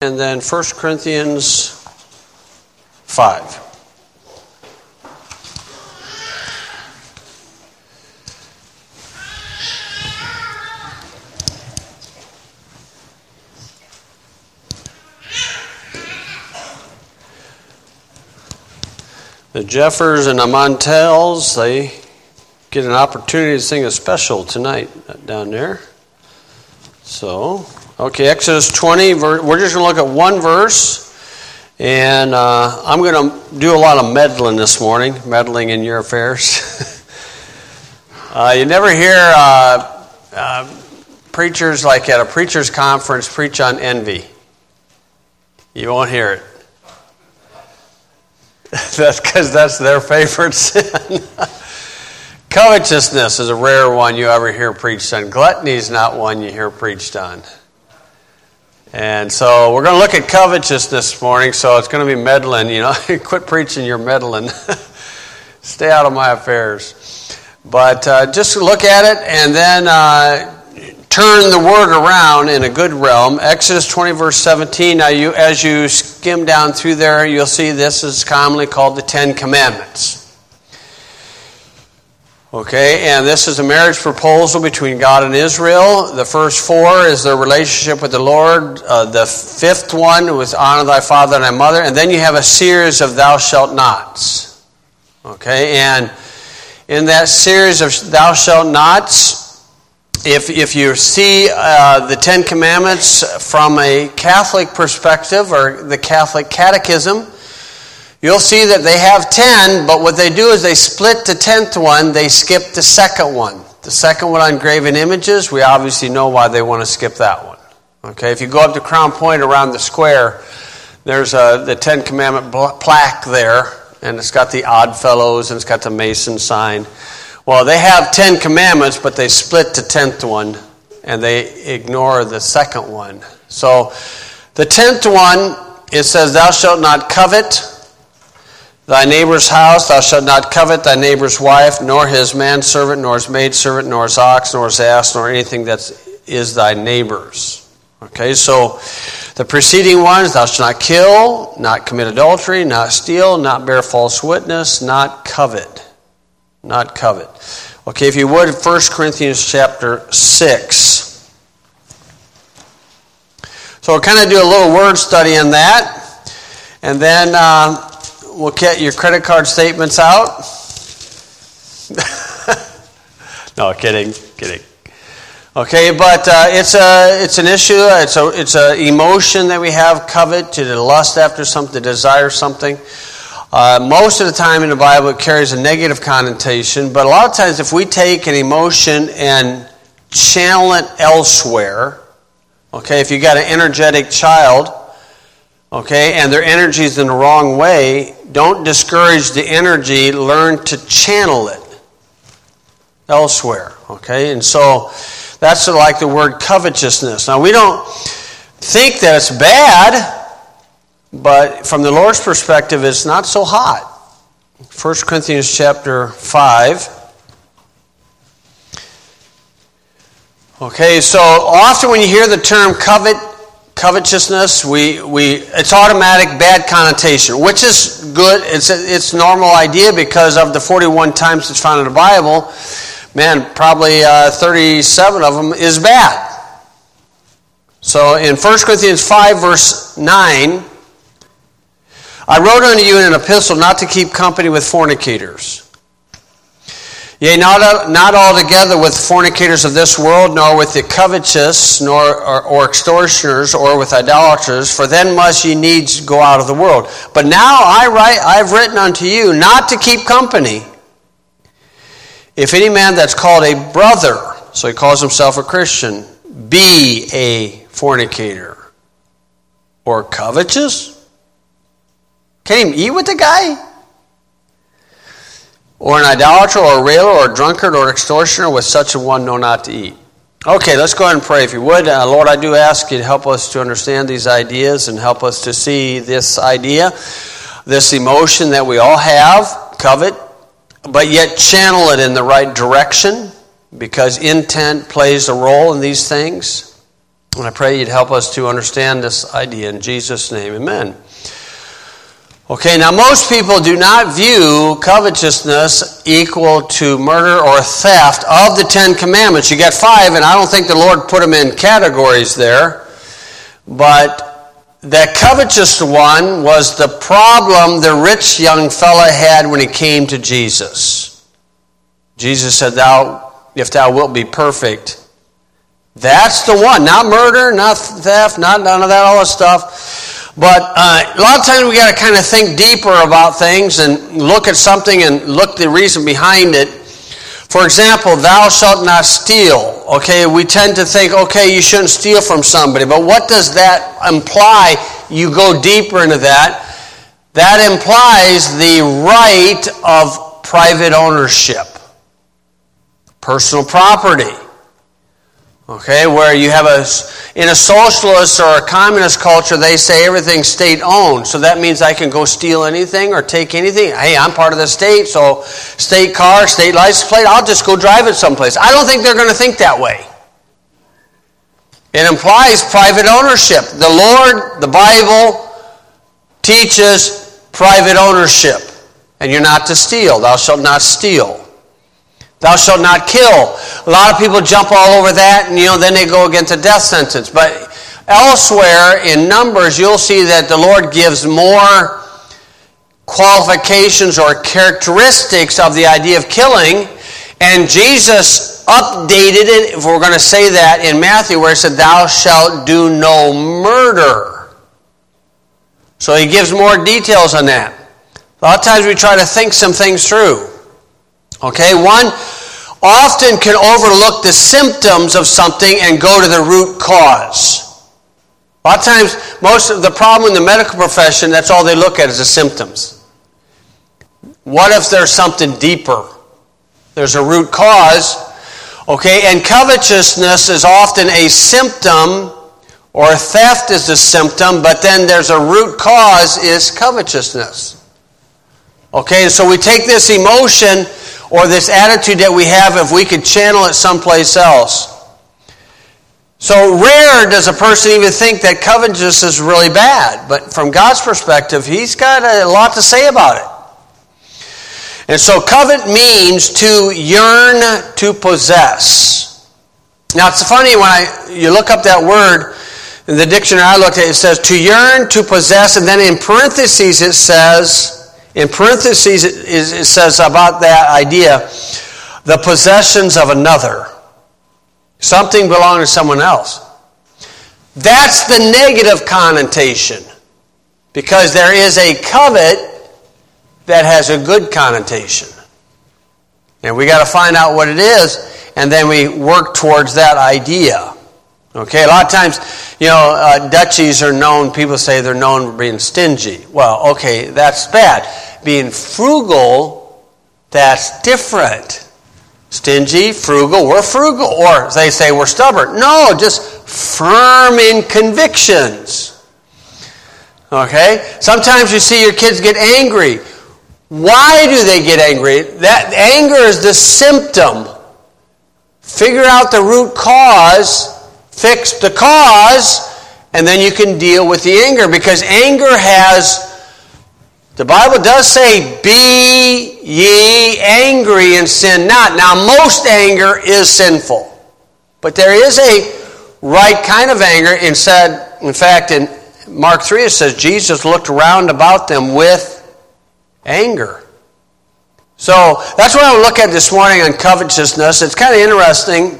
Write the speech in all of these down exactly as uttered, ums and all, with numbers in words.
and then First Corinthians five. The Jeffers and the Montels, they get an opportunity to sing a special tonight down there. So, okay, Exodus twenty, we're just going to look at one verse, and uh, I'm going to do a lot of meddling this morning, meddling in your affairs. uh, you never hear uh, uh, preachers like at a preacher's conference preach on envy. You won't hear it. That's because that's their favorite sin. Covetousness is a rare one you ever hear preached on. Gluttony is not one you hear preached on. And so we're going to look at covetousness this morning, so it's going to be meddling. You know, quit preaching your meddling. Stay out of my affairs. But uh, just look at it and then uh, turn the word around in a good realm. Exodus twenty, verse seventeen. Now, you, as you skim down through there, you'll see this is commonly called the Ten Commandments. Okay, and this is a marriage proposal between God and Israel. The first four is their relationship with the Lord. Uh, the fifth one was honor thy father and thy mother. And then you have a series of thou shalt nots. Okay, and in that series of thou shalt nots, if, if you see uh, the Ten Commandments from a Catholic perspective or the Catholic Catechism, you'll see that they have ten, but what they do is they split the tenth one, they skip the second one. The second one on graven images, we obviously know why they want to skip that one. Okay, if you go up to Crown Point around the square, there's a, the Ten Commandment plaque there, and it's got the Odd Fellows, and it's got the Mason sign. Well, they have Ten Commandments, but they split the tenth one, and they ignore the second one. So, the tenth one, it says, thou shalt not covet thy neighbor's house, thou shalt not covet thy neighbor's wife, nor his manservant, nor his maidservant, nor his ox, nor his ass, nor anything that is thy neighbor's. Okay, so the preceding ones, thou shalt not kill, not commit adultery, not steal, not bear false witness, not covet. Not covet. Okay, if you would, First Corinthians chapter six. So we'll kind of do a little word study on that, and then Uh, we'll get your credit card statements out. No, kidding, kidding. Okay, but uh, it's a it's an issue. It's a it's a emotion that we have, covet, to lust after something, to desire something. Uh, most of the time in the Bible, it carries a negative connotation. But a lot of times, if we take an emotion and channel it elsewhere, okay, if you got an energetic child, okay, and their energy is in the wrong way, don't discourage the energy, learn to channel it elsewhere, okay? And so that's like the word covetousness. Now, we don't think that it's bad, but from the Lord's perspective, it's not so hot. First Corinthians chapter five. Okay, so often when you hear the term covet, covetousness, we, we it's automatic bad connotation, which is good. It's a, it's normal idea because of the forty-one times it's found in the Bible. Man, probably uh, thirty-seven of them is bad. So in First Corinthians five, verse nine, I wrote unto you in an epistle not to keep company with fornicators. Yea, not, not altogether with fornicators of this world, nor with the covetous, nor or, or extortioners, or with idolaters, for then must ye needs go out of the world. But now I write, I've written unto you not to keep company. If any man that's called a brother, so he calls himself a Christian, be a fornicator, or covetous, can't even eat with the guy? Or an idolater, or a railer, or a drunkard, or extortioner, with such a one know not to eat. Okay, let's go ahead and pray if you would. Uh, Lord, I do ask you to help us to understand these ideas and help us to see this idea, this emotion that we all have, covet, but yet channel it in the right direction, because intent plays a role in these things. And I pray you'd help us to understand this idea in Jesus' name. Amen. Okay, now most people do not view covetousness equal to murder or theft of the Ten Commandments. You got five, and I don't think the Lord put them in categories there. But that covetous one was the problem the rich young fella had when he came to Jesus. Jesus said, "Thou, if thou wilt be perfect." That's the one. Not murder, not theft, not none of that, all that stuff. But uh, a lot of times we got to kind of think deeper about things and look at something and look the reason behind it. For example, thou shalt not steal. Okay, we tend to think, okay, you shouldn't steal from somebody. But what does that imply? You go deeper into that. That implies the right of private ownership. Personal property. Okay, where you have a, in a socialist or a communist culture, they say everything's state-owned. So that means I can go steal anything or take anything. Hey, I'm part of the state, so state car, state license plate, I'll just go drive it someplace. I don't think they're going to think that way. It implies private ownership. The Lord, the Bible, teaches private ownership. And you're not to steal. Thou shalt not steal. Thou shalt not kill. A lot of people jump all over that, and you know, then they go against a death sentence. But elsewhere in Numbers, you'll see that the Lord gives more qualifications or characteristics of the idea of killing, and Jesus updated it, if we're going to say that, in Matthew, where he said, "Thou shalt do no murder." So he gives more details on that. A lot of times we try to think some things through. Okay, one often can overlook the symptoms of something and go to the root cause. A lot of times, most of the problem in the medical profession, that's all they look at is the symptoms. What if there's something deeper? There's a root cause. Okay, and covetousness is often a symptom, or theft is a symptom, but then there's a root cause is covetousness. Okay, so we take this emotion or this attitude that we have, if we could channel it someplace else. So rare does a person even think that covetousness is really bad. But from God's perspective, He's got a lot to say about it. And so covet means to yearn to possess. Now it's funny when I you look up that word in the dictionary I looked at, it says to yearn to possess, and then in parentheses it says, In parentheses, it, it says about that idea, the possessions of another. Something belonging to someone else. That's the negative connotation. Because there is a covet that has a good connotation. And we got to find out what it is, and then we work towards that idea. Okay, a lot of times, you know, uh, duchies are known, people say they're known for being stingy. Well, okay, that's bad. Being frugal, that's different. Stingy, frugal, we're frugal. Or they say we're stubborn. No, just firm in convictions. Okay? Sometimes you see your kids get angry. Why do they get angry? That anger is the symptom. Figure out the root cause, fix the cause, and then you can deal with the anger. Because anger has... The Bible does say, be ye angry and sin not. Now, most anger is sinful. But there is a right kind of anger. And said, in fact, in Mark three, it says, Jesus looked round about them with anger. So, that's what I will look at this morning on covetousness. It's kind of interesting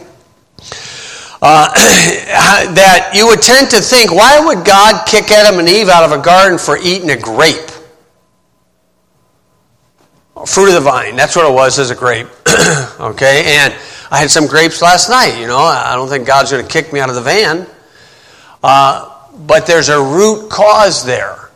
uh, that you would tend to think, why would God kick Adam and Eve out of a garden for eating a grape? Fruit of the vine, that's what it was, as a grape. Okay, and I had some grapes last night, you know. I don't think God's going to kick me out of the van. Uh, but there's a root cause there.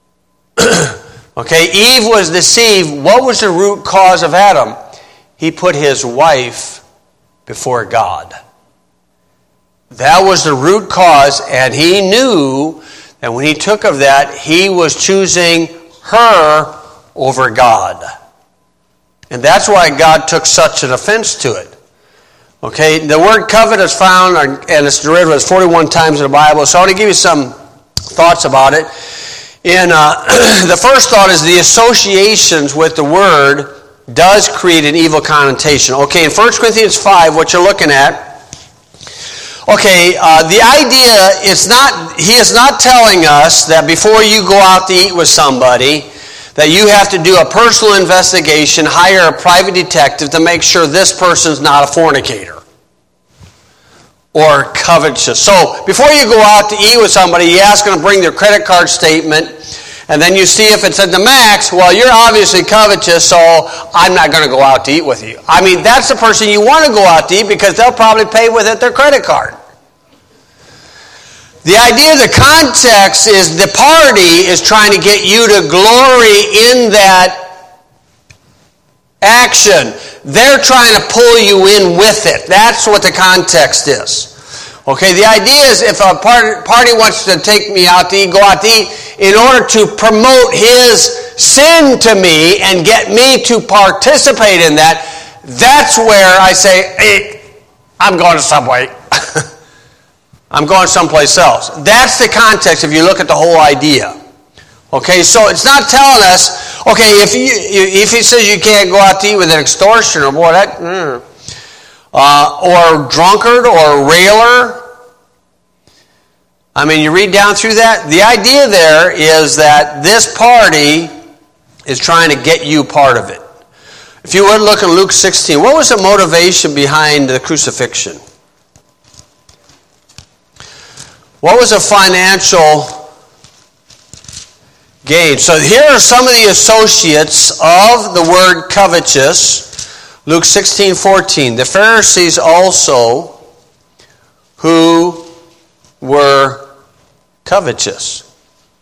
Okay, Eve was deceived. What was the root cause of Adam? He put his wife before God. That was the root cause, and he knew that when he took of that, he was choosing her over God. And that's why God took such an offense to it. Okay, the word covet is found, and it's derived as forty-one times in the Bible. So I want to give you some thoughts about it. And uh, the first thought is the associations with the word does create an evil connotation. Okay, in First Corinthians five, what you're looking at, okay, uh, the idea is not, he is not telling us that before you go out to eat with somebody, that you have to do a personal investigation, hire a private detective to make sure this person's not a fornicator or covetous. So before you go out to eat with somebody, you ask them to bring their credit card statement, and then you see if it's at the max. Well, you're obviously covetous, so I'm not going to go out to eat with you. I mean, that's the person you want to go out to eat because they'll probably pay with it their credit card. The idea, the context is the party is trying to get you to glory in that action. They're trying to pull you in with it. That's what the context is. Okay, the idea is if a party wants to take me out to eat, go out to eat, in order to promote his sin to me and get me to participate in that, that's where I say, hey, I'm going to Subway. I'm going someplace else. That's the context if you look at the whole idea. Okay, so it's not telling us, okay, if you, if he says you can't go out to eat with an extortioner, boy, that, mm, uh, or drunkard or railer. I mean, you read down through that. The idea there is that this party is trying to get you part of it. If you would look at Luke sixteen, what was the motivation behind the crucifixion? What was the financial gain? So here are some of the associates of the word covetous. Luke sixteen fourteen. The Pharisees also who were covetous.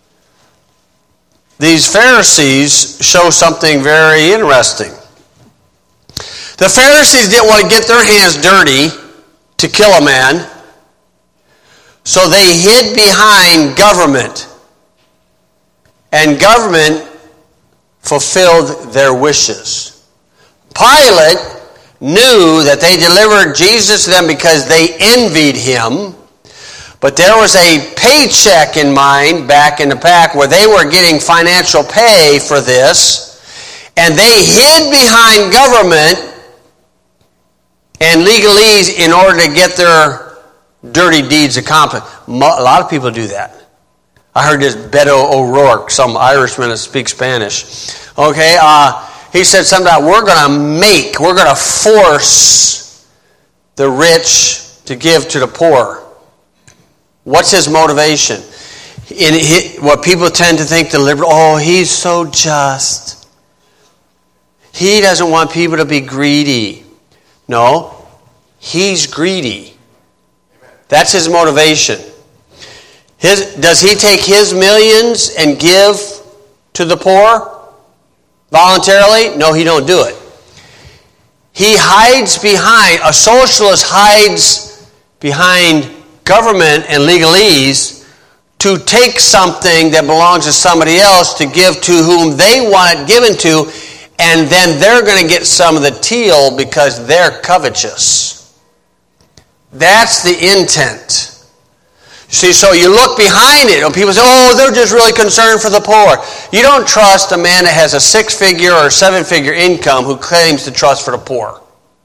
These Pharisees show something very interesting. The Pharisees didn't want to get their hands dirty to kill a man, so they hid behind government, and government fulfilled their wishes. Pilate knew that they delivered Jesus to them because they envied him, but there was a paycheck in mind back in the pack where they were getting financial pay for this, and they hid behind government and legalese in order to get their dirty deeds accomplished. A lot of people do that. I heard this Beto O'Rourke, some Irishman that speaks Spanish. Okay, uh, he said something about we're going to make, we're going to force the rich to give to the poor. What's his motivation? In his, what people tend to think the liberal, oh, he's so just. He doesn't want people to be greedy. No, he's greedy. That's his motivation. His, does he take his millions and give to the poor voluntarily? No, he don't do it. He hides behind, a socialist hides behind government and legalese to take something that belongs to somebody else to give to whom they want it given to, and then they're going to get some of the teal because they're covetous. That's the intent. See, so you look behind it, and people say, oh, they're just really concerned for the poor. You don't trust a man that has a six-figure or seven-figure income who claims to trust for the poor.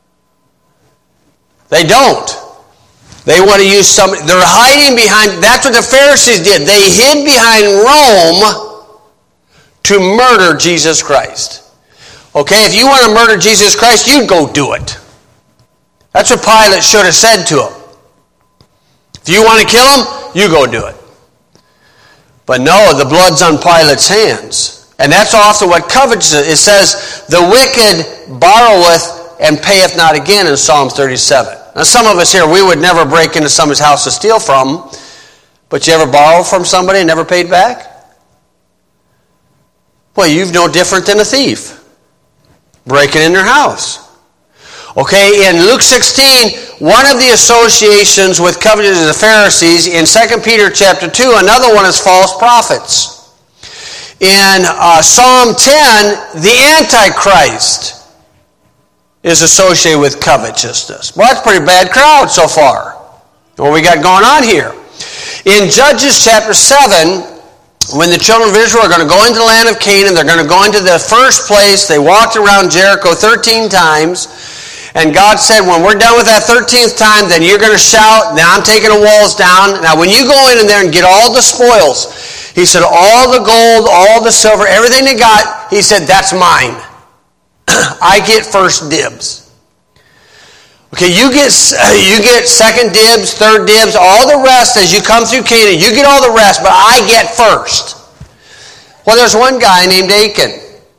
They don't. They want to use some, they're hiding behind, that's what the Pharisees did. They hid behind Rome to murder Jesus Christ. Okay, if you want to murder Jesus Christ, you go do it. That's what Pilate should have said to him. If you want to kill him, you go do it. But no, the blood's on Pilate's hands. And that's often what covetousness is. It says, the wicked borroweth and payeth not again in Psalm thirty-seven. Now some of us here, we would never break into somebody's house to steal from, but you ever borrow from somebody and never paid back? Well, you're no different than a thief breaking in their house. Okay, in Luke sixteen, one of the associations with covetous is the Pharisees. In Second Peter chapter two, another one is false prophets. In uh, Psalm ten, the Antichrist is associated with covetousness. Well, that's a pretty bad crowd so far. What we got going on here? In Judges chapter seven, when the children of Israel are going to go into the land of Canaan, they're going to go into the first place. They walked around Jericho thirteen times. And God said, when we're done with that thirteenth time, then you're going to shout, now I'm taking the walls down. Now when you go in there and get all the spoils, he said, all the gold, all the silver, everything they got, he said, that's mine. I get first dibs. Okay, you get you get second dibs, third dibs, all the rest as you come through Canaan. You get all the rest, but I get first. Well, there's one guy named Achan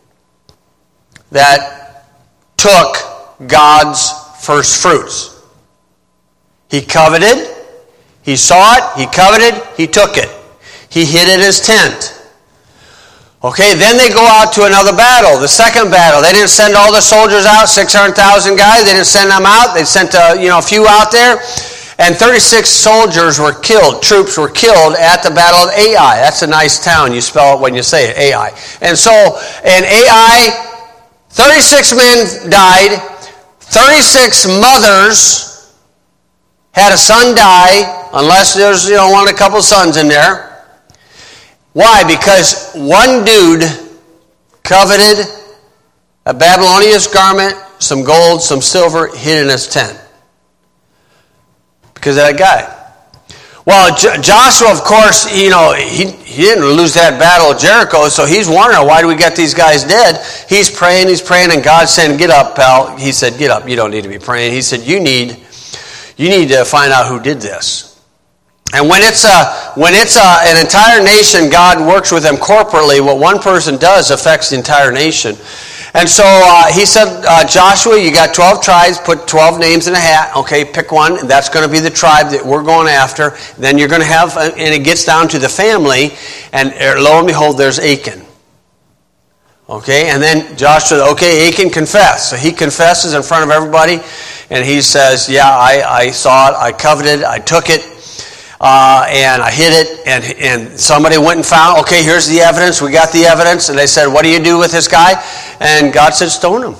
that took God's first fruits. He coveted, he saw it, he coveted, he took it. He hid it in his tent. Okay, then they go out to another battle, the second battle. They didn't send all the soldiers out, six hundred thousand guys. They didn't send them out. They sent a, you know, a few out there. And thirty-six soldiers were killed, troops were killed at the Battle of Ai. That's a nice town. You spell it when you say it, Ai. And so, in Ai, thirty-six men died. thirty-six mothers had a son die, unless there's, you know, one a couple sons in there. Why? Because one dude coveted a Babylonian garment, some gold, some silver, hid in his tent. Because of that guy. Well, J- Joshua, of course, you know, he, he didn't lose that battle of Jericho, so he's wondering, why do we get these guys dead? He's praying, he's praying, and God's saying, get up, pal. He said, get up, you don't need to be praying. He said, you need, you need to find out who did this. And when it's a, when it's a, an entire nation, God works with them corporately. What one person does affects the entire nation. And so uh, he said, uh, Joshua, you got twelve tribes, put twelve names in a hat. Okay, pick one. And that's going to be the tribe that we're going after. Then you're going to have, and it gets down to the family. And lo and behold, there's Achan. Okay, and then Joshua, okay, Achan confessed. So he confesses in front of everybody. And he says, yeah, I, I saw it, I coveted, I took it. Uh, and I hid it, and and somebody went and found, okay, here's the evidence, we got the evidence, and they said, what do you do with this guy? And God said, stone him.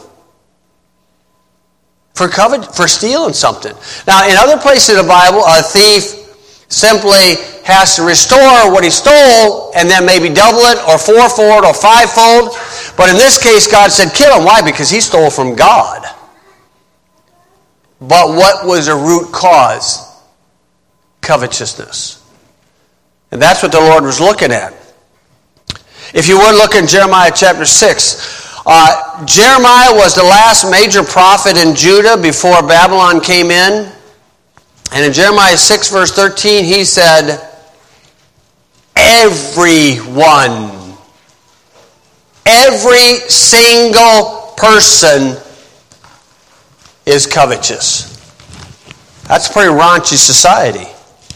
For covet, for stealing something. Now, in other places in the Bible, a thief simply has to restore what he stole, and then maybe double it, or fourfold, or fivefold. But in this case, God said, kill him. Why? Because he stole from God. But what was a root cause? Covetousness. And that's what the Lord was looking at. If you would look in Jeremiah chapter six. Uh, Jeremiah was the last major prophet in Judah before Babylon came in. And in Jeremiah six verse thirteen he said, everyone, every single person is covetous. That's a pretty raunchy society.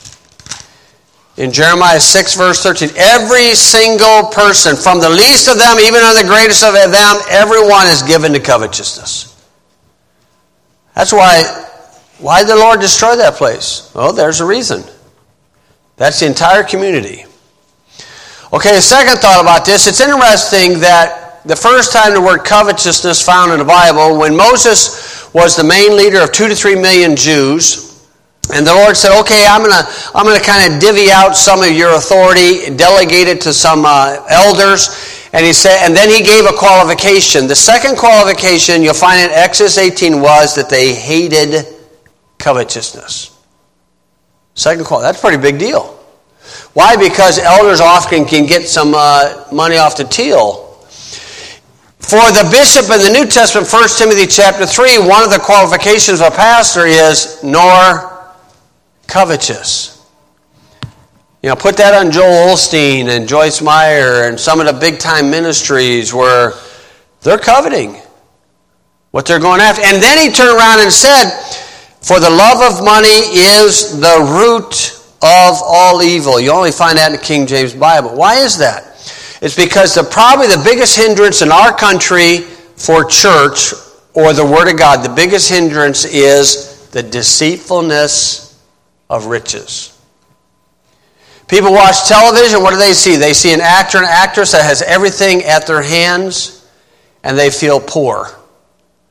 In Jeremiah six, verse thirteen, every single person, from the least of them, even to the greatest of them, everyone is given to covetousness. That's why, why did the Lord destroy that place? Well, there's a reason. That's the entire community. Okay, a second thought about this. It's interesting that the first time the word covetousness found in the Bible, when Moses was the main leader of two to three million Jews, and the Lord said, okay, I'm going to I'm going to kind of divvy out some of your authority, delegate it to some uh, elders. And he said, and then he gave a qualification. The second qualification you'll find in Exodus eighteen was that they hated covetousness. Second qualification. That's a pretty big deal. Why? Because elders often can get some uh, money off the till. For the bishop in the New Testament, First Timothy chapter three, one of the qualifications of a pastor is nor covetous. You know, put that on Joel Osteen and Joyce Meyer and some of the big-time ministries where they're coveting what they're going after. And then he turned around and said, for the love of money is the root of all evil. You only find that in the King James Bible. Why is that? It's because the probably the biggest hindrance in our country for church or the Word of God, the biggest hindrance is the deceitfulness of riches. People watch television, what do they see? They see an actor and actress that has everything at their hands, and they feel poor.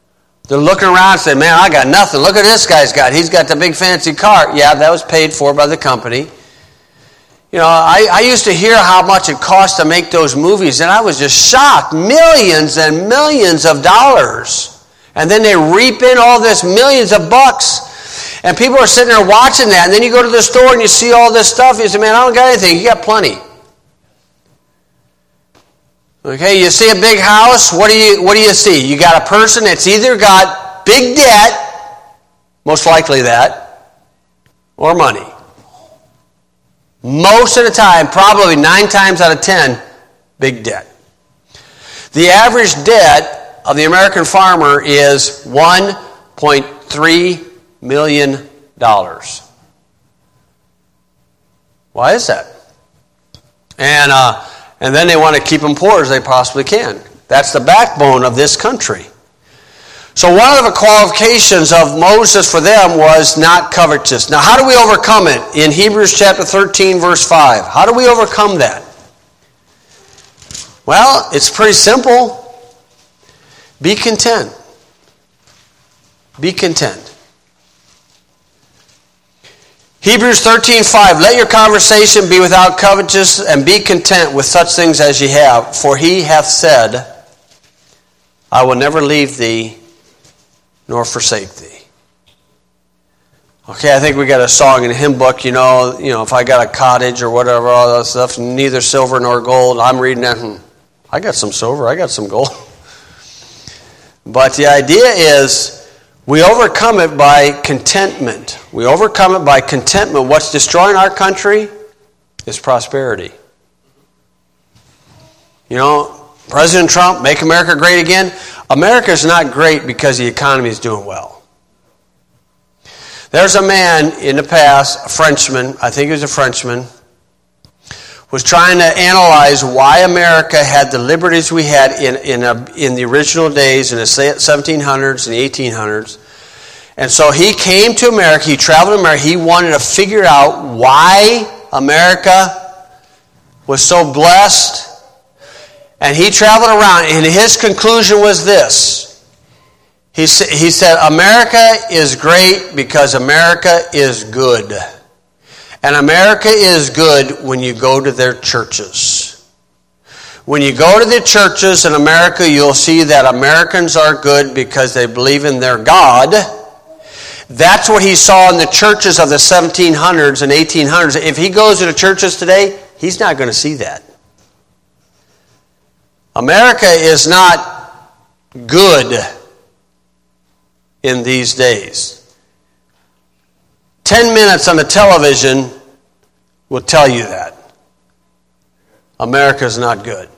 They're looking around and saying, man, I got nothing. Look at this guy's got. He's got the big fancy car. Yeah, that was paid for by the company. You know, I, I used to hear how much it cost to make those movies, and I was just shocked. Millions and millions of dollars. And then they reap in all this millions of bucks. And people are sitting there watching that. And then you go to the store and you see all this stuff. You say, man, I don't got anything. You got plenty. Okay, you see a big house, what do you what do you see? You got a person that's either got big debt, most likely that, or money. Most of the time, probably nine times out of ten, big debt. The average debt of the American farmer is one point three million dollars. Why is that? And uh And then they want to keep them poor as they possibly can. That's the backbone of this country. So one of the qualifications of Moses for them was not covetous. Now how do we overcome it? In Hebrews chapter thirteen, verse five. How do we overcome that? Well, it's pretty simple. Be content. Be content. Hebrews thirteen five, let your conversation be without covetousness, and be content with such things as ye have. For he hath said, I will never leave thee, nor forsake thee. Okay, I think we got a song in a hymn book, you know, you know, if I got a cottage or whatever, all that stuff, neither silver nor gold. I'm reading that, and I got some silver, I got some gold. But the idea is, we overcome it by contentment. We overcome it by contentment. What's destroying our country is prosperity. You know, President Trump, make America great again. America is not great because the economy is doing well. There's a man in the past, a Frenchman, I think he was a Frenchman, was trying to analyze why America had the liberties we had in in, a, in the original days, in the seventeen hundreds and the eighteen hundreds. And so he came to America, he traveled to America, he wanted to figure out why America was so blessed. And he traveled around, and his conclusion was this. He, he said, America is great because America is good. And America is good when you go to their churches. When you go to the churches in America, you'll see that Americans are good because they believe in their God. That's what he saw in the churches of the seventeen hundreds and eighteen hundreds. If he goes to the churches today, he's not going to see that. America is not good in these days. Ten minutes on the television will tell you that. America is not good.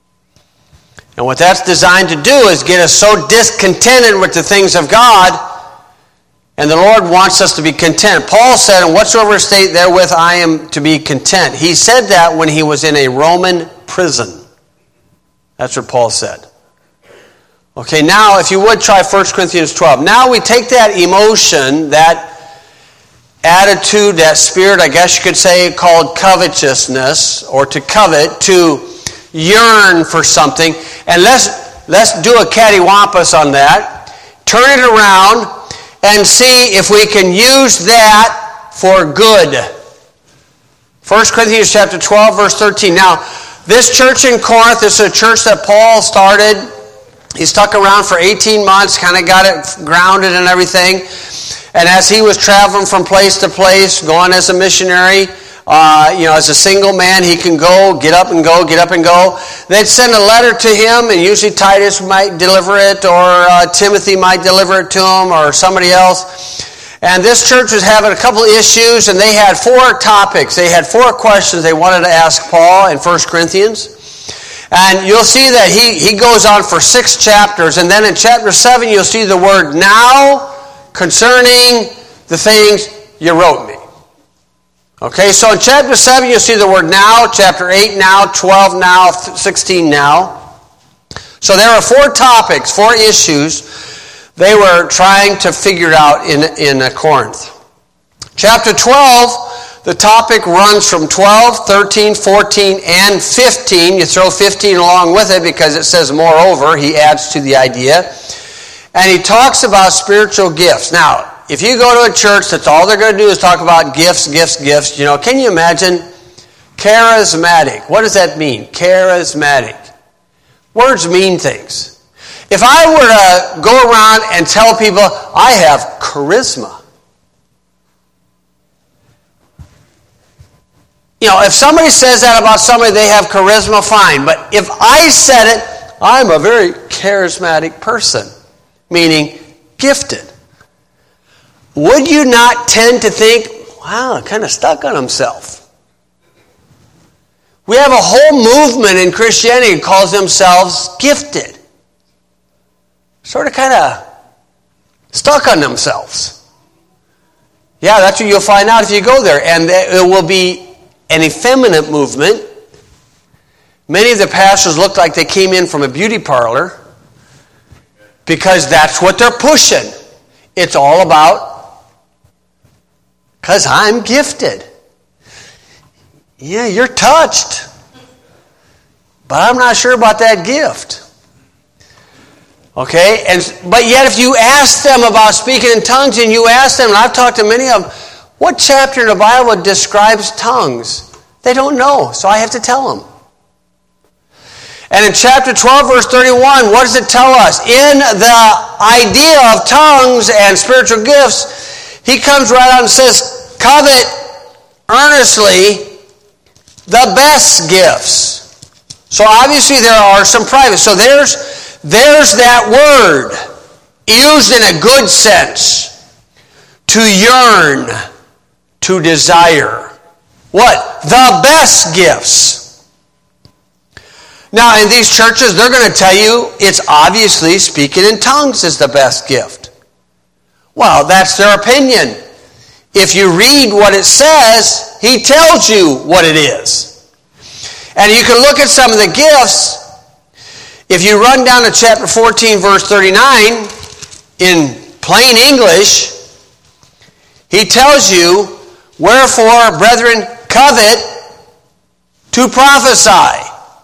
And what that's designed to do is get us so discontented with the things of God, and the Lord wants us to be content. Paul said, in whatsoever state therewith I am to be content. He said that when he was in a Roman prison. That's what Paul said. Okay, now if you would try First Corinthians twelve. Now we take that emotion, that attitude, that spirit, I guess you could say, called covetousness, or to covet, to yearn for something, and let's let's do a cattywampus on that. Turn it around and see if we can use that for good. First Corinthians chapter twelve, verse thirteen. Now, this church in Corinth is a church that Paul started. He stuck around for eighteen months, kind of got it grounded and everything. And as he was traveling from place to place, going as a missionary, uh, you know, as a single man, he can go, get up and go, get up and go. They'd send a letter to him, and usually Titus might deliver it, or uh, Timothy might deliver it to him, or somebody else. And this church was having a couple of issues, and they had four topics. They had four questions they wanted to ask Paul in First Corinthians. And you'll see that he, he goes on for six chapters, and then in chapter seven you'll see the word now concerning the things you wrote me. Okay, so in chapter seven you'll see the word now, chapter eight now, twelve now, sixteen now. So there are four topics, four issues they were trying to figure out in, in Corinth. Chapter twelve, the topic runs from twelve, thirteen, fourteen, and fifteen. You throw fifteen along with it because it says moreover. He adds to the idea. And he talks about spiritual gifts. Now, if you go to a church that's all they're going to do is talk about gifts, gifts, gifts, you know, can you imagine? Charismatic. What does that mean? Charismatic. Words mean things. If I were to go around and tell people I have charisma, you know, if somebody says that about somebody, they have charisma, fine. But if I said it, I'm a very charismatic person, meaning gifted. Would you not tend to think, wow, kind of stuck on himself? We have a whole movement in Christianity that calls themselves gifted. Sort of kind of stuck on themselves. Yeah, that's what you'll find out if you go there. And it will be an effeminate movement. Many of the pastors look like they came in from a beauty parlor because that's what they're pushing. It's all about, because I'm gifted. Yeah, you're touched. But I'm not sure about that gift. Okay? And but yet if you ask them about speaking in tongues, and you ask them, and I've talked to many of them, what chapter in the Bible describes tongues? They don't know, so I have to tell them. And in chapter twelve, verse thirty-one, what does it tell us? In the idea of tongues and spiritual gifts, he comes right out and says, covet earnestly the best gifts. So obviously there are some private. So there's, there's that word used in a good sense. To yearn, to desire. What? The best gifts. Now in these churches, they're going to tell you it's obviously speaking in tongues is the best gift. Well, that's their opinion. If you read what it says, he tells you what it is. And you can look at some of the gifts. If you run down to chapter fourteen, verse thirty-nine, in plain English, he tells you, wherefore, brethren, covet to prophesy.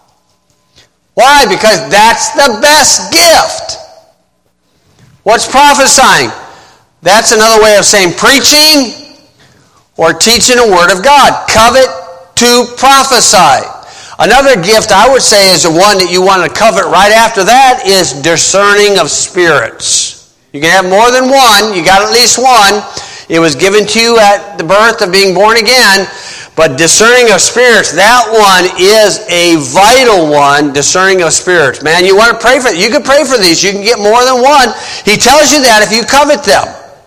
Why? Because that's the best gift. What's prophesying? That's another way of saying preaching or teaching the Word of God. Covet to prophesy. Another gift I would say is the one that you want to covet right after that is discerning of spirits. You can have more than one. You got at least one. It was given to you at the birth of being born again. But discerning of spirits, that one is a vital one, discerning of spirits. Man, you want to pray for it. You can pray for these. You can get more than one. He tells you that if you covet them.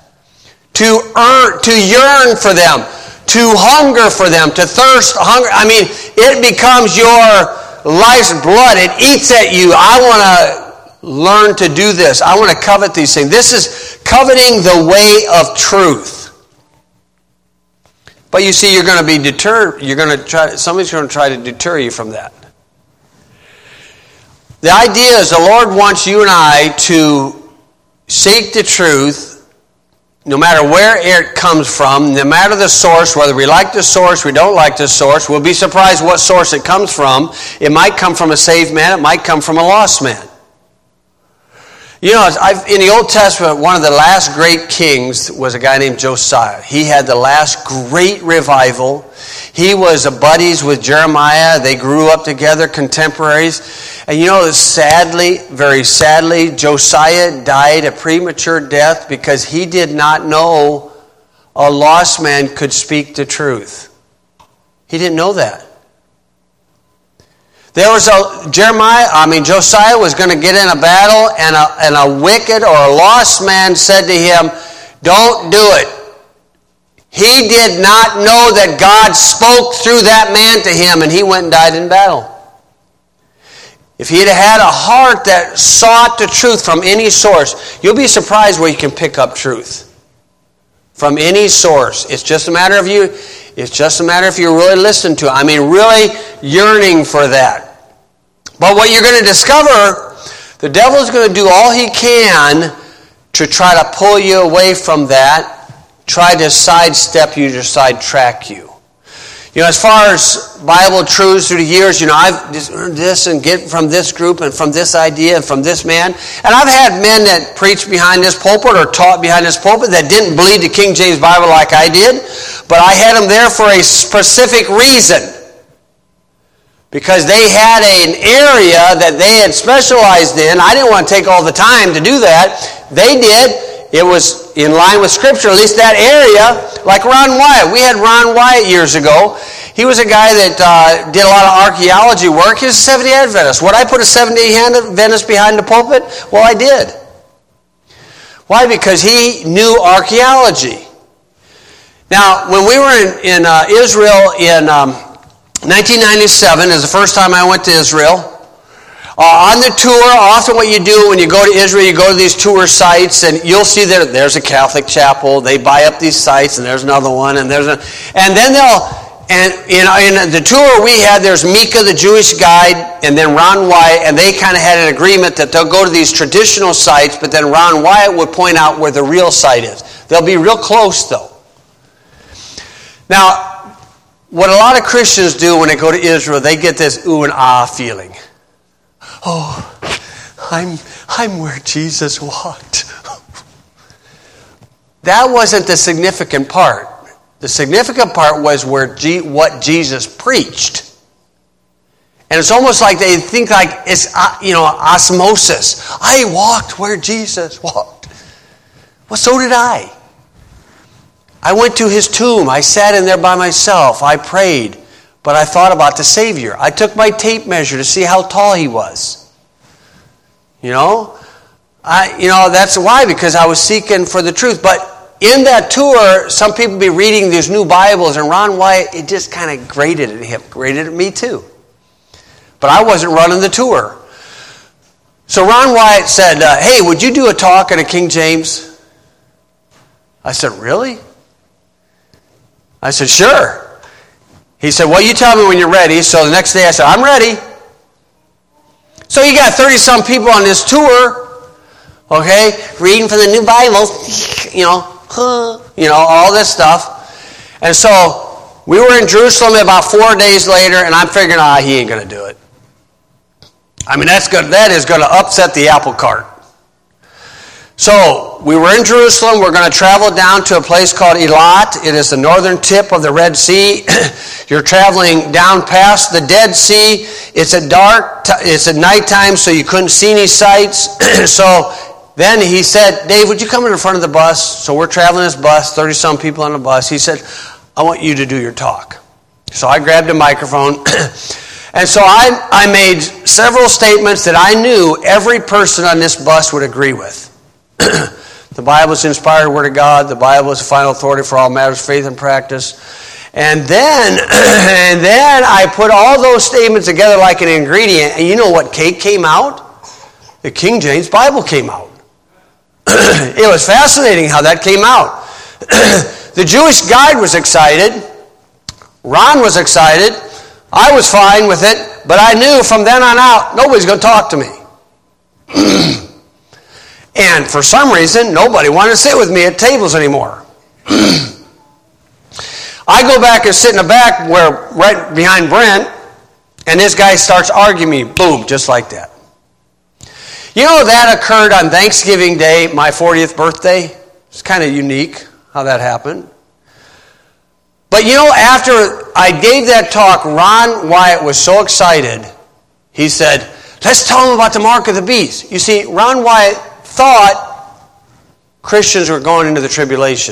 To earn, to yearn for them. To hunger for them. To thirst, hunger. I mean, it becomes your life's blood. It eats at you. I want to learn to do this. I want to covet these things. This is coveting the way of truth. But you see, you're going to be deterred. You're going to try. Somebody's going to try to deter you from that. The idea is the Lord wants you and I to seek the truth, no matter where it comes from, no matter the source, whether we like the source, we don't like the source. We'll be surprised what source it comes from. It might come from a saved man. It might come from a lost man. You know, I've, in the Old Testament, one of the last great kings was a guy named Josiah. He had the last great revival. He was buddies with Jeremiah. They grew up together, contemporaries. And you know, sadly, very sadly, Josiah died a premature death because he did not know a lost man could speak the truth. He didn't know that. There was a, Jeremiah, I mean, Josiah was going to get in a battle, and a, and a wicked or a lost man said to him, don't do it. He did not know that God spoke through that man to him, and he went and died in battle. If he had had a heart that sought the truth from any source, you'll be surprised where you can pick up truth. From any source. It's just a matter of you, it's just a matter if you really listen to it. I mean, really yearning for that. But what you're going to discover, the devil is going to do all he can to try to pull you away from that, try to sidestep you, to sidetrack you. You know, as far as Bible truths through the years, you know, I've just learned this and get from this group and from this idea and from this man. And I've had men that preached behind this pulpit or taught behind this pulpit that didn't believe the King James Bible like I did. But I had them there for a specific reason. Because they had an area that they had specialized in. I didn't want to take all the time to do that. They did. It was in line with Scripture, at least that area. Like Ron Wyatt. We had Ron Wyatt years ago. He was a guy that uh, did a lot of archaeology work. He was a Seventh-day Adventist. Would I put a Seventh-day Adventist behind the pulpit? Well, I did. Why? Because he knew archaeology. Now, when we were in, in uh, Israel in um, nineteen ninety-seven, is the first time I went to Israel. Uh, on the tour, often what you do when you go to Israel, you go to these tour sites, and you'll see that there's a Catholic chapel. They buy up these sites, and there's another one, and there's a, and then they'll, and in, in the tour we had, there's Mika, the Jewish guide, and then Ron Wyatt, and they kind of had an agreement that they'll go to these traditional sites, but then Ron Wyatt would point out where the real site is. They'll be real close, though. Now, what a lot of Christians do when they go to Israel, they get this ooh and ah feeling. Oh, I'm I'm where Jesus walked. That wasn't the significant part. The significant part was where G, what Jesus preached. And it's almost like they think like it's, you know, osmosis. I walked where Jesus walked. Well, so did I. I went to his tomb. I sat in there by myself. I prayed. But I thought about the Savior. I took my tape measure to see how tall he was. You know? I, you know, that's why, because I was seeking for the truth. But in that tour, some people be reading these new Bibles, and Ron Wyatt, it just kind of grated at him, grated at me too. But I wasn't running the tour. So Ron Wyatt said, uh, hey, would you do a talk in a King James? I said, really? I said, sure. He said, well, you tell me when you're ready. So the next day I said, I'm ready. So you got thirty-some people on this tour, okay, reading from the new Bible, you know, huh, you know, all this stuff. And so we were in Jerusalem about four days later, and I'm figuring, ah, he ain't going to do it. I mean, that's good. That is going to upset the apple cart. So we were in Jerusalem. We're going to travel down to a place called Eilat. It is the northern tip of the Red Sea. You're traveling down past the Dead Sea. It's at dark. It's at nighttime, so you couldn't see any sights. So then he said, Dave, would you come in the front of the bus? So we're traveling this bus, thirty-some people on the bus. He said, I want you to do your talk. So I grabbed a microphone. And so I, I made several statements that I knew every person on this bus would agree with. The Bible is the inspired Word of God. The Bible is the final authority for all matters of faith and practice. And then, and then I put all those statements together like an ingredient. And you know what cake came out? The King James Bible came out. It was fascinating how that came out. The Jewish guide was excited. Ron was excited. I was fine with it. But I knew from then on out, nobody's going to talk to me. And for some reason, nobody wanted to sit with me at tables anymore. I go back and sit in the back, where right behind Brent, and this guy starts arguing me. Boom, just like that. You know, that occurred on Thanksgiving Day, my fortieth birthday. It's kind of unique how that happened. But you know, after I gave that talk, Ron Wyatt was so excited. He said, let's tell him about the mark of the beast. You see, Ron Wyatt thought Christians were going into the tribulation.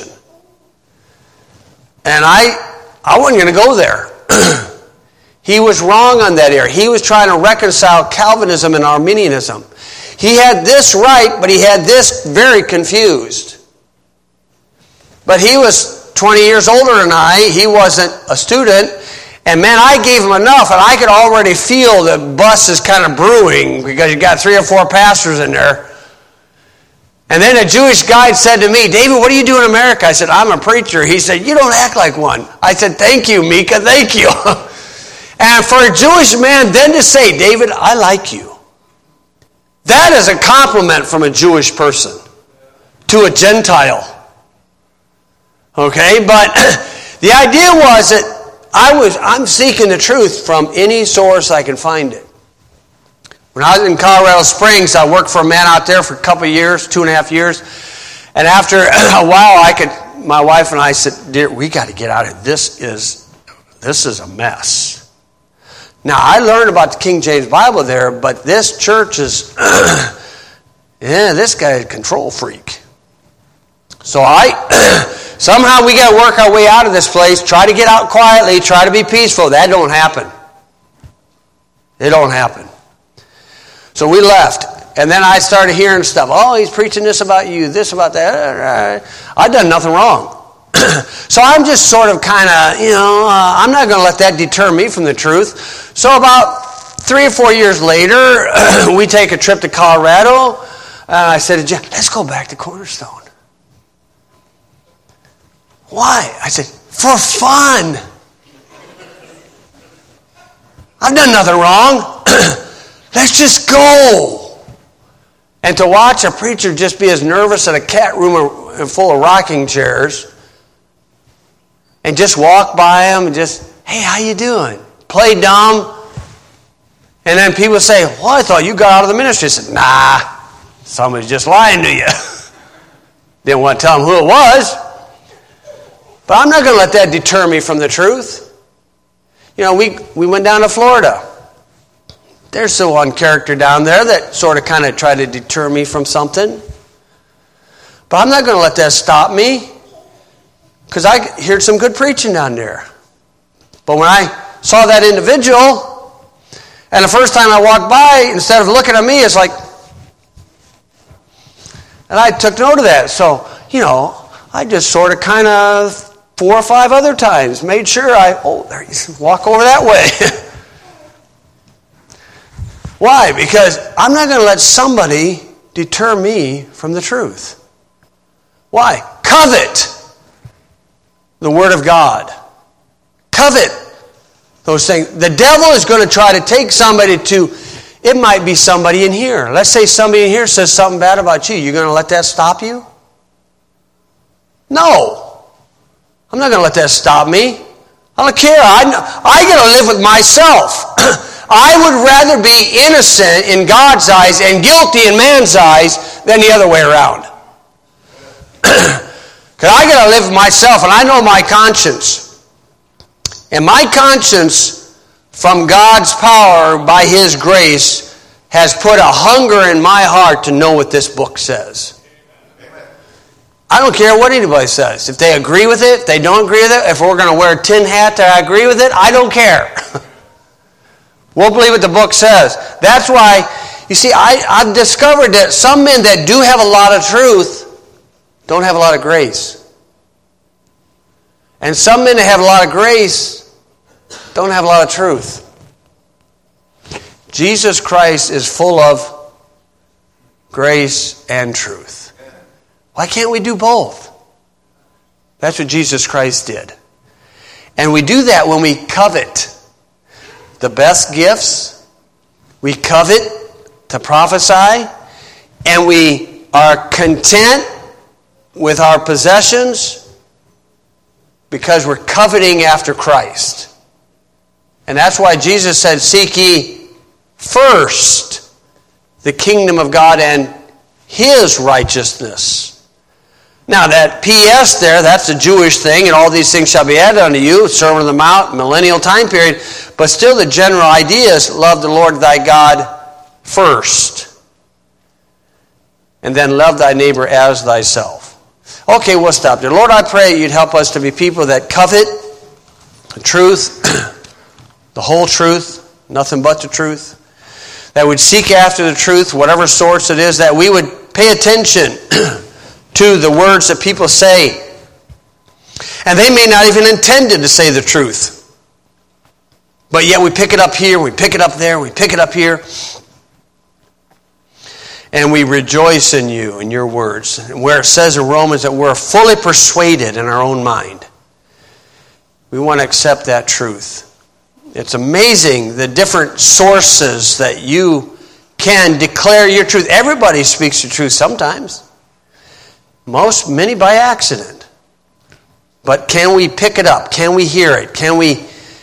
And I I wasn't going to go there. He was wrong on that area. He was trying to reconcile Calvinism and Arminianism. He had this right, but he had this very confused. But he was twenty years older than I. He wasn't a student. And man, I gave him enough, and I could already feel the bus is kind of brewing because you got three or four pastors in there. And then a Jewish guide said to me, David, what do you do in America? I said, I'm a preacher. He said, you don't act like one. I said, thank you, Mika, thank you. And for a Jewish man then to say, David, I like you. That is a compliment from a Jewish person to a Gentile. Okay, but the idea was that I was, I'm seeking the truth from any source I can find it. When I was in Colorado Springs, I worked for a man out there for a couple of years, two and a half years. And after a while, I could, my wife and I said, dear, we got to get out of here. This is, this is a mess. Now, I learned about the King James Bible there, but this church is, yeah, this guy's a control freak. So I, somehow we got to work our way out of this place, try to get out quietly, try to be peaceful. That don't happen. It don't happen. So we left. And then I started hearing stuff. Oh, he's preaching this about you, this about that. I've done nothing wrong. So I'm just sort of kind of, you know, uh, I'm not going to let that deter me from the truth. So about three or four years later, we take a trip to Colorado. And I said to Jeff, let's go back to Cornerstone. Why? I said, for fun. I've done nothing wrong. Let's just go. And to watch a preacher just be as nervous in a cat room full of rocking chairs and just walk by him and just, hey, how you doing? Play dumb. And then people say, well, I thought you got out of the ministry. I said, nah, somebody's just lying to you. Didn't want to tell them who it was. But I'm not going to let that deter me from the truth. You know, we, we went down to Florida. There's still one character down there that sort of kind of tried to deter me from something. But I'm not going to let that stop me. Because I heard some good preaching down there. But when I saw that individual, and the first time I walked by, instead of looking at me, it's like, and I took note of that. So, you know, I just sort of kind of four or five other times made sure I, oh, there you walk over that way. Why? Because I'm not going to let somebody deter me from the truth. Why? Covet the Word of God. Covet those things. The devil is going to try to take somebody to, it might be somebody in here. Let's say somebody in here says something bad about you. You're going to let that stop you? No. I'm not going to let that stop me. I don't care. I, I got to live with myself. I would rather be innocent in God's eyes and guilty in man's eyes than the other way around. Because I got to live with myself, and I know my conscience. And my conscience, from God's power, by His grace, has put a hunger in my heart to know what this book says. I don't care what anybody says. If they agree with it, if they don't agree with it, if we're going to wear a tin hat that I agree with it, I don't care. We'll believe what the book says. That's why, you see, I, I've discovered that some men that do have a lot of truth don't have a lot of grace. And some men that have a lot of grace don't have a lot of truth. Jesus Christ is full of grace and truth. Why can't we do both? That's what Jesus Christ did. And we do that when we covet the best gifts, we covet to prophesy, and we are content with our possessions because we're coveting after Christ. And that's why Jesus said, seek ye first the kingdom of God and His righteousness. Now that P S there, that's a Jewish thing, and all these things shall be added unto you, Sermon on the Mount, millennial time period. But still the general idea is love the Lord thy God first. And then love thy neighbor as thyself. Okay, we'll stop there. Lord, I pray you'd help us to be people that covet the truth, the whole truth, nothing but the truth. That would seek after the truth, whatever source it is, that we would pay attention to the words that people say. And they may not even intended to say the truth. But yet we pick it up here, we pick it up there, we pick it up here. And we rejoice in you, in your words. And where it says in Romans that we're fully persuaded in our own mind. We want to accept that truth. It's amazing the different sources that you can declare your truth. Everybody speaks the truth sometimes. Most, many by accident. But can we pick it up? Can we hear it? Can we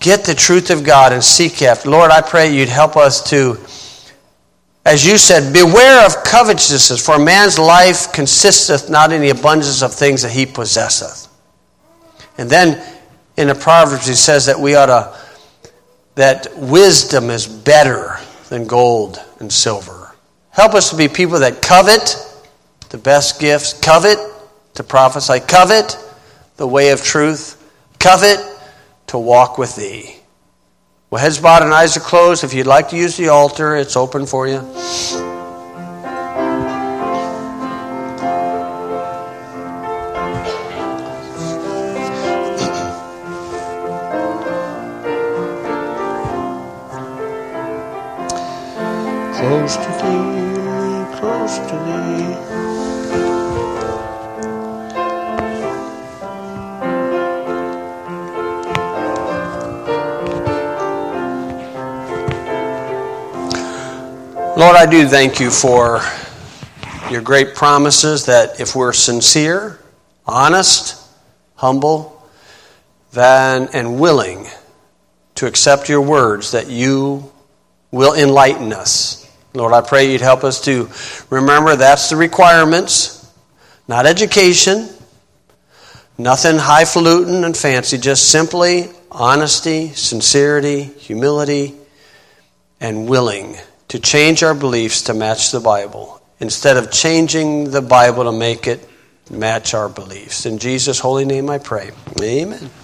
get the truth of God and seek after. Lord, I pray you'd help us to, as you said, beware of covetousness, for a man's life consisteth not in the abundance of things that he possesseth. And then in the Proverbs he says that we ought to, that wisdom is better than gold and silver. Help us to be people that covet the best gifts, covet to prophesy, covet the way of truth, covet to walk with thee. Well, heads bowed and eyes are closed. If you'd like to use the altar, it's open for you. Close to thee, close to thee. Lord, I do thank you for your great promises that if we're sincere, honest, humble, then and willing to accept your words, that you will enlighten us. Lord, I pray you'd help us to remember that's the requirements, not education, nothing highfalutin and fancy, just simply honesty, sincerity, humility, and willing to change our beliefs to match the Bible instead of changing the Bible to make it match our beliefs. In Jesus' holy name I pray. Amen.